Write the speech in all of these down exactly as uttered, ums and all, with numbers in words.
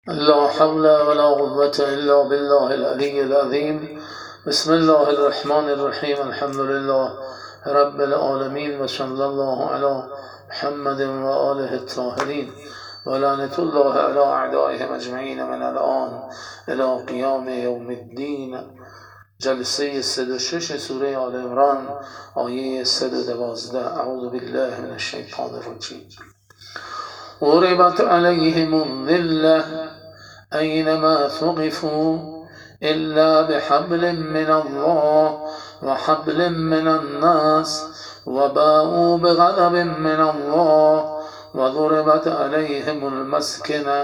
لا حول ولا قوة إلا بالله العلي العظيم. بسم الله الرحمن الرحيم. الحمد لله رب العالمين وصلى الله على محمد وآله الطاهرين ولعنة الله على أعدائهم أجمعين من الآن إلى قيام يوم الدين. جلسه صد و شش سوره آل عمران آیه صد و دوازده. اعوذ بالله من الشیطان الرجیم. ضربت عليهم الذلة أينما ثقفوا إلا بحبل من الله وحبل من الناس وباءوا بغضب من الله وضربت عليهم المسكنة.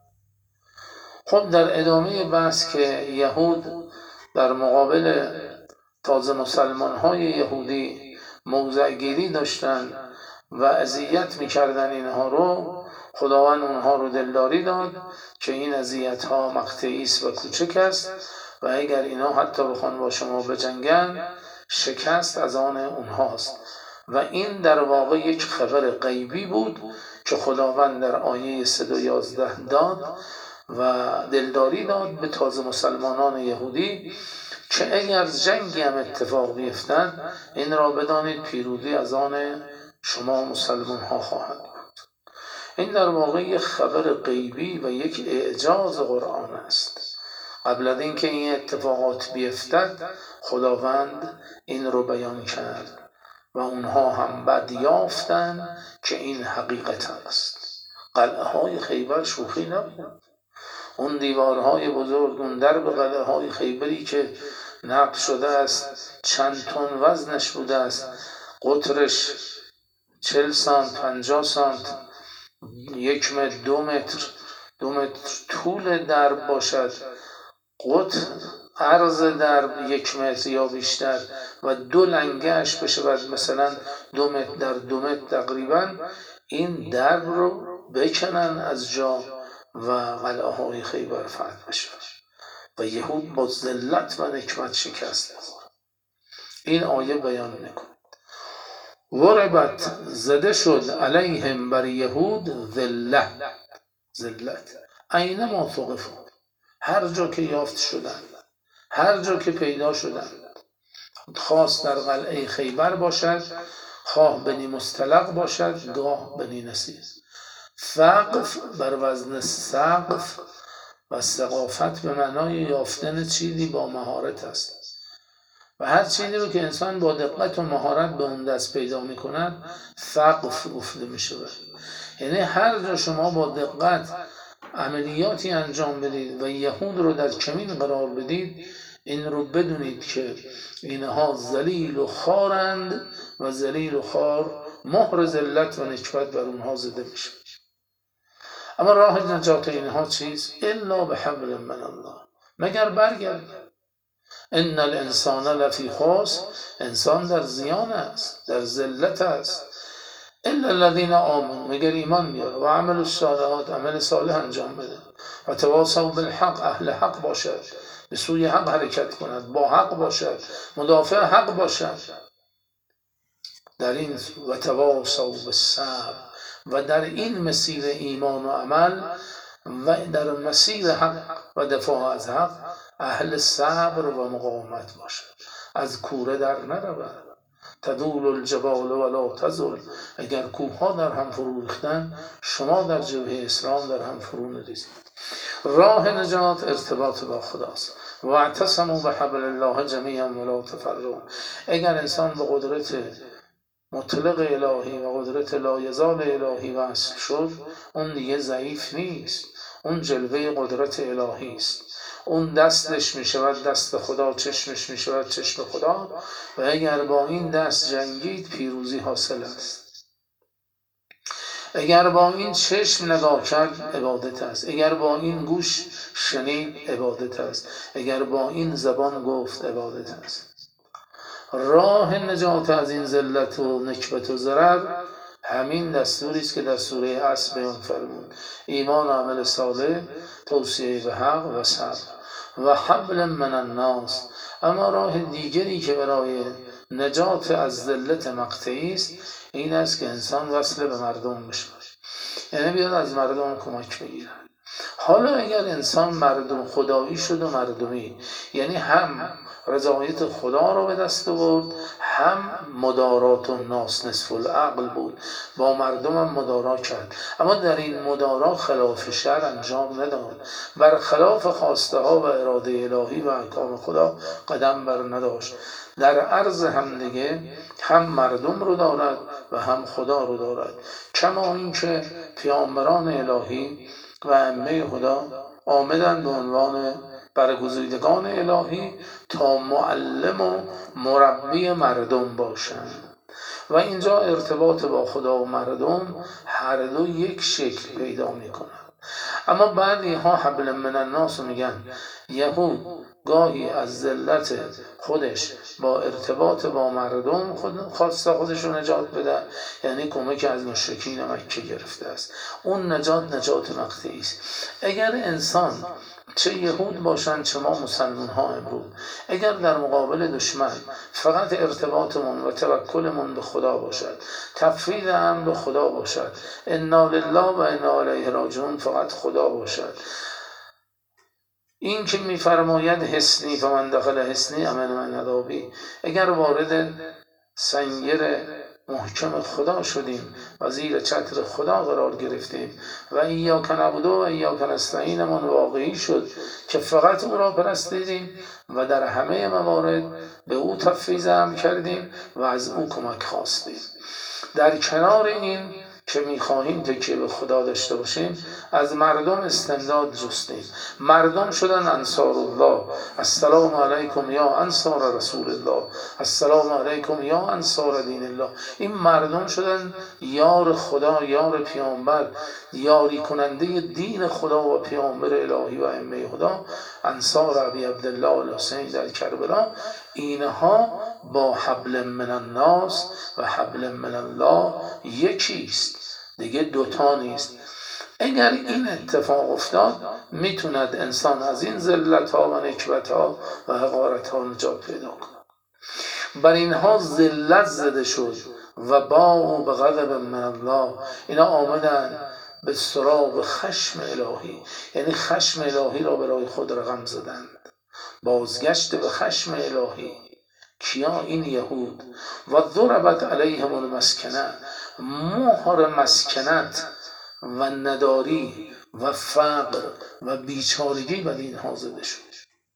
خب در ادامه بحث که یهود در مقابل تازه مسلمان های یهودی موضعگیری داشتن و اذیت میکردن اینها رو، خداوند اونها رو دلداری داد که این اذیت ها مقطعی است و کوچک است و اگر اینا حتی بخوان با شما بجنگن شکست از آن اونهاست. و این در واقع یک خبر غیبی بود که خداوند در آیه صد و یازده داد و دلداری داد به تازه مسلمانان یهودی که اگر جنگی هم اتفاق بیفتد این را بدانید پیروزی از آن شما مسلمان ها خواهد بود. این در واقع یک خبر غیبی و یک اعجاز قرآن است. قبل از اینکه این اتفاقات بیفتد خداوند این رو بیان کرد و اونها هم بعد یافتند که این حقیقت است. قلعه های خیبر شوخی نبود. اون دیوارهای بزرگ، اون درب قلعه های خیبری که نقش شده است، چند تن وزنش بوده است، قطرش چل سانت، پنجاه سانت، یک متر، دو متر دو متر طول درب باشد، قطر عرض درب یک متر یا بیشتر و دو لنگهش بشه مثلا دو متر در دو متر تقریبا، این درب رو بکنن از جا و قلعه های خیبر فتح بشه و یهود با ذلت و نکبت شکست بخورن. این آیه بیان میکنه ضربت زده شد علیهم بر یهود ذله، ذلت، اینما ثقفوا، هر جا که یافت شدن، هر جا که پیدا شدن، خاص در قلعه خیبر باشد، خواه بنی مستلق باشد، گاه بنی نصیر. ثقف بر وزن سقف و ثقافت به معنای یافتن چیزی با مهارت است و هر چیزی رو که انسان با دقت و مهارت به اون دست پیدا میکند ثقف گفته میشه. یعنی هر جا شما با دقت عملیاتی انجام بدید و یهود رو در کمین قرار بدید، این رو بدونید که اینها ذلیل و خوارند و ذلیل و خوار مهر ذلت و نکبت بر اونها زده میشه. اما راه نجات اینها چیست؟ الا بحبل من الله، مگر برگرد. ان الانسان لفی خسر، انسان در زیان است، در ذلت است. الا الذین آمنوا، مگر ایمان بیاره و عمل الصالحات، عمل صالح انجام بده و تواصوا بالحق، اهل حق باشد، به سوی حق حرکت کند، با حق باشد، مدافع حق باشد. در این و تواصوا بالصبر، و در این مسیر ایمان و عمل و در مسیر حق و دفاع از حق اهل صبر و مقاومت باشد، از کوره در نرود. تدول الجبال ولا تزل، اگر کوه ها در هم فرو ریختن شما در جبهه اسلام در هم فرو نریزید. راه نجات ارتباط با خداست. واعتصموا بحبل الله جمیعا ولا تفرقوا، اگر انسان به قدرت مطلق الهی و قدرت لایزال الهی وصل شد، اون دیگه ضعیف نیست، اون جلوه قدرت الهی است. اون دستش می شود دست خدا، چشمش می شود چشم خدا و اگر با این دست جنگید پیروزی حاصل است. اگر با این چشم نگاه کرد عبادت است، اگر با این گوش شنید عبادت است، اگر با این زبان گفت عبادت است. راه نجات از این ذلت و نکبت و ضرر همین دستوری است که در سوره عصر بیان فرمود: ایمان و عمل صالح، توصیه به حق و صبر و حبل من الناس. اما راه دیگری که برای نجات از ذلت مقطعی است این است که انسان وصل به مردم بشه، یعنی بیاد از مردم کمک بگیره. حالا اگر انسان مردم خدایی شد و مردمی، یعنی هم رضایت خدا رو به دست آورد، هم مدارات و ناس نصف العقل بود، با مردم هم مدارا کرد، اما در این مدارا خلاف شرع انجام نداد، بر خلاف خواسته ها و اراده الهی و احکام خدا قدم بر نداشت. در عرض همدیگه هم مردم رو دارد و هم خدا رو دارد، کما اینکه پیامبران الهی و ائمه خدا آمدن به عنوان برگزیدگان الهی تا معلم و مربی مردم باشند و اینجا ارتباط با خدا و مردم هر دو یک شکل پیدا میکنند. اما بعضی ها حبل من الناس میگن یهود گاهی از ذلت خودش با ارتباط با مردم خود خواسته خودش رو نجات بده، یعنی کمک از مشرکین مکه گرفته است. اون نجات نجات مقطعی است. اگر انسان چه یهود باشند چه ما مسلمان ها امروز، اگر در مقابل دشمن فقط ارتباطمون و توکلمون به خدا باشد، تفویض هم به خدا باشد، انا لله و انا الیه راجعون فقط خدا باشد، این که میفرماید حصنی فمن دخل حصنی امن من عذابی، اگر وارد سنگر محکم خدا شدیم و زیر چتر خدا قرار گرفتیم و ایاک نعبد و ایاک نستعین من واقعی شد که فقط او را پرستیدیم و در همه موارد به او تفویض هم کردیم و از او کمک خواستیم. در کنار این که میخواهیم تکیه به خدا داشته باشیم، از مردم استمداد جستیم. مردم شدن انصار الله، السلام علیکم یا انصار رسول الله، السلام علیکم یا انصار دین الله. این مردم شدن یار خدا، یار پیامبر، یاری کننده دین خدا و پیامبر الهی و ائمه خدا، انصار ابی عبدالله الحسین در کربلا. اینها با حبل من الناس و حبل من الله یکیست، دیگه دوتا نیست. اگر این اتفاق افتاد میتوند انسان از این ذلت ها و نکبت ها و حقارت ها نجات پیدا کند. بر اینها ذلت زده شد و باءوا بغضب من الله، اینا آمدن به سراغ خشم الهی، یعنی خشم الهی را برای خود رقم زدند، بازگشت به خشم الهی. کیا؟ این یهود. و ضربت علیهم المسکنه، مهر مسکنت و نداری و فقر و بیچارگی بر اینها زده شد.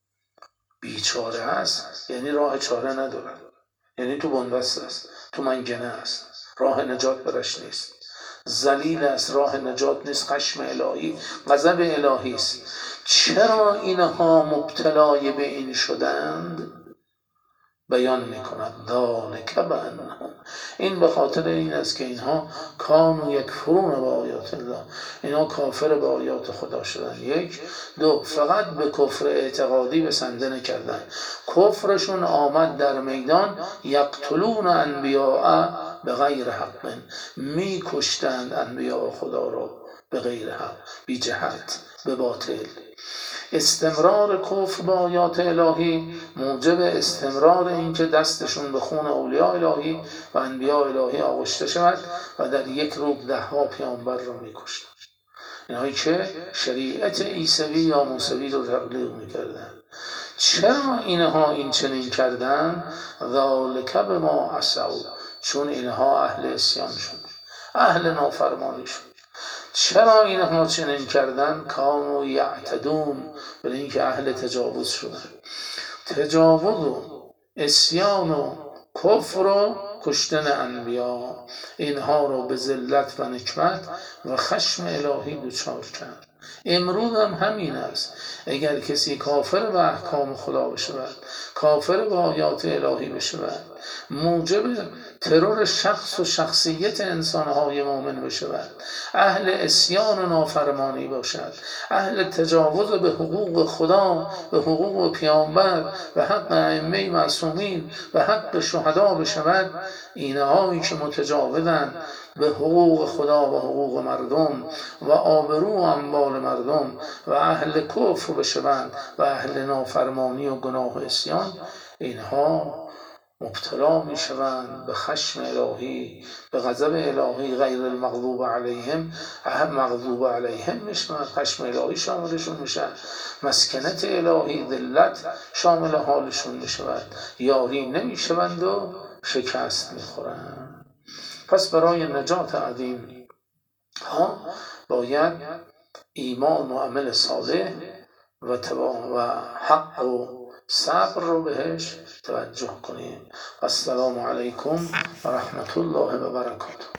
بیچاره است یعنی راه چاره نداره، یعنی تو بنبست است، تو منگنه است، راه نجات برش نیست، ذلیل است، راه نجات نیست، خشم الهی، غضب الهی است. چرا اینها مبتلای به این شدند؟ بیان میکند ذالک بانهم، این به خاطر این است که اینها کانوا یکفرون بآیات الله، اینها کافر به آیات خدا شدن. یک. دو، فقط به کفر اعتقادی بسنده نکردن، کفرشون آمد در میدان، یقتلون انبیاء به غیر حق، می کشتند انبیاء خدا را به غیر حق، بی جهت، به باطل. استمرار کفر با آیات الهی موجب استمرار اینکه دستشون به خون اولیاء الهی و انبیاء الهی آغشته شود و در یک روز ده ها پیامبر را می‌کشتند، اینهایی که شریعت عیسوی یا موسوی رو تبلیغ می‌کردند. چرا اینها این چنین کردند؟ ذالک بما عصوا، چون اینها اهل عصیان شد، اهل نافرمانی شد. چرا اینها چنین کردن؟ کانوا یعتدون، برای اینکه اهل تجاوز شدن. تجاوز و عصیان و کفر و کشتن انبیا، اینها را به ذلت و نکبت و خشم الهی دچار کرد. امروز هم همین است. اگر کسی کافر به احکام خدا بشود، کافر به آیات الهی بشود، موجب ترور شخص و شخصیت انسانهای مؤمن بشود، اهل عصیان و نافرمانی باشد، اهل تجاوز به حقوق خدا، به حقوق پیامبر، به حق ائمه معصومین، به حق شهدا بشود، اینهایی که متجاوزند به حقوق خدا و حقوق مردم و آبرو و اموال مردم و اهل کفر بشوند و اهل نافرمانی و گناه و عصیان، اینها مبتلا می شوند به خشم الهی، به غضب الهی، غیر المغضوب علیهم اهم مغضوب علیهم میشن، خشم الهی شاملشون میشه، مسکنت الهی ذلت شامل حالشون میشود، یاری نمیشوند و شکست میخورند. پس برای نجات عظیم ها باید ایمان و عمل صالح و, و حق و صبر رو بهش توجه کنیم. السلام علیکم و رحمت الله و برکاته.